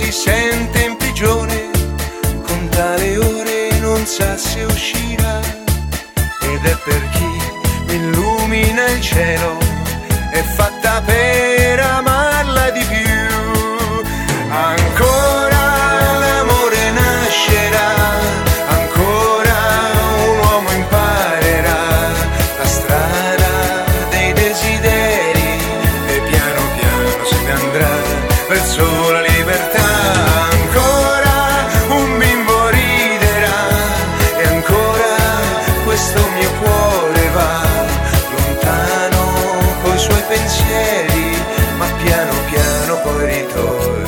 si sente in prigione, conta le ore, non sa se uscirà. Ed è per chi illumina il cielo, è fatta per amarla di più. Ancora l'amore nascerà, ancora un uomo imparerà la strada dei desideri e piano piano se ne andrà verso la libertà. Ancora un bimbo riderà e ancora questo mio cuore va lontano coi suoi pensieri, ma piano piano poi ritornerà.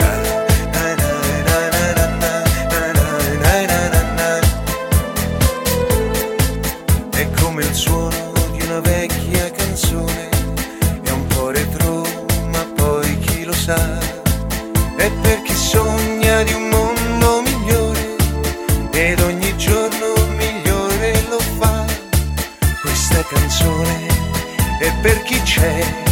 È come il suono di una vecchia canzone, è un po' retro, ma poi chi lo sa. È per chi sogna di un mondo migliore ed ogni giorno migliore lo fa. Questa canzone è per chi c'è